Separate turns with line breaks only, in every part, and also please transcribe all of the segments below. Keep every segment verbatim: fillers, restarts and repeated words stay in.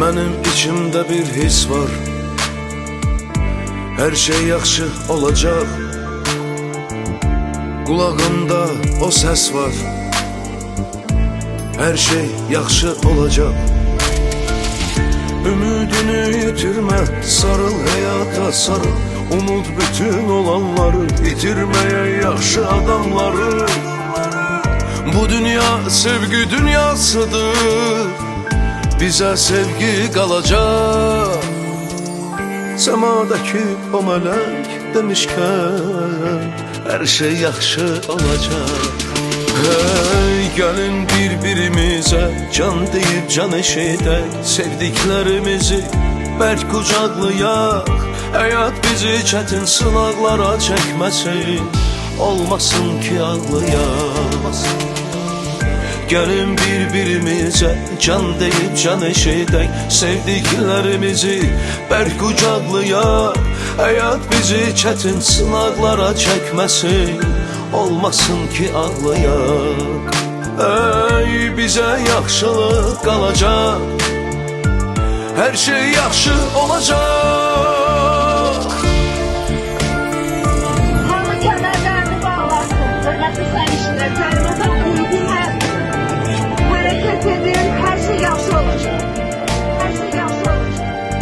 Mənim içimdə bir his var, hər şey yaxşı olacaq. Qulağımda o səs var, hər şey yaxşı olacaq. Ümidini yitirmə, sarıl həyata sarıl. Unut bütün olanları, itirməyə yaxşı adamları. Bu dünya sevgi dünyasıdır, bizə sevgi qalacaq. Səmadakı o mələk demişkən, hər şey yaxşı olacaq. Hey, gəlin bir-birimizə can deyib can eşidək, sevdiklərimizi bərk qucaqlayaq. Həyat bizi çətin sınaqlara çəkməsin, olmasın ki ağlayaq. Gəlin bir-birimizə can deyib can eşidək, sevdiklərimizi bərk qucaqlayaq. Həyat bizi çətin sınaqlara çəkməsin, olmasın ki ağlayaq. Ey, bizə yaxşılıq qalacaq, hər şey yaxşı olacaq.
Hamı kəmərlərini bağlasın, hörmətli sərnişinlər, təlimatə uyğun hərəkət edin, hər şey yaxşı olacaq. Hər şey yaxşı olacaq.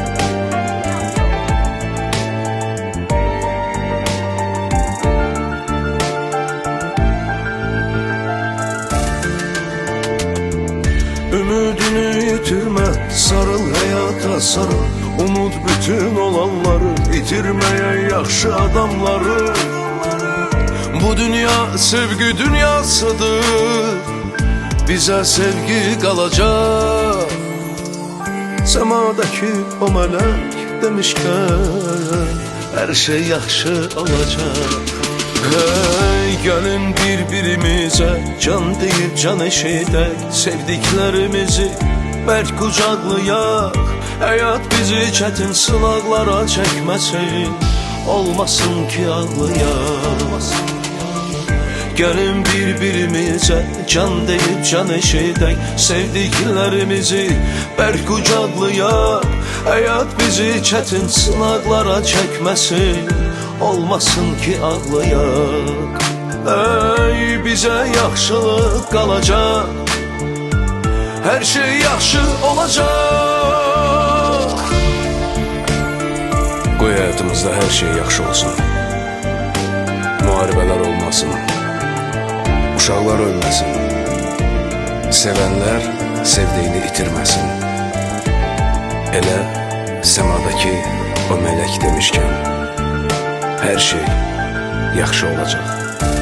Ümidini yitirmə, sarıl həyata sarıl. Unut bütün olanları, itirməyə yaxşı adamları. Bu dünya sevgi dünyasıdır, bizə sevgi qalacaq. Səmadakı o mələk demişkən, hər şey yaxşı olacaq. Hey, gəlin bir-birimizə can deyib can eşidək, sevdiklərimizi bərk qucaqlayaq. Həyat bizi çətin sınaqlara çəkməsin, olmasın ki ağlayaq. Gəlin bir-birimizə can deyib can eşidək, sevdiklərimizi bərk qucaqlayaq. Həyat bizi çətin sınaqlara çəkməsin, olmasın ki ağlayaq. Ey, bizə yaxşılıq qalacaq, hər şey yaxşı olacaq. Qoy həyatımızda hər şey yaxşı olsun, müharibələr olmasın, uşaqlar ölməsin, sevənlər sevdiyini itirməsin. Elə səmadakı o mələk demişkən, hər şey yaxşı olacaq.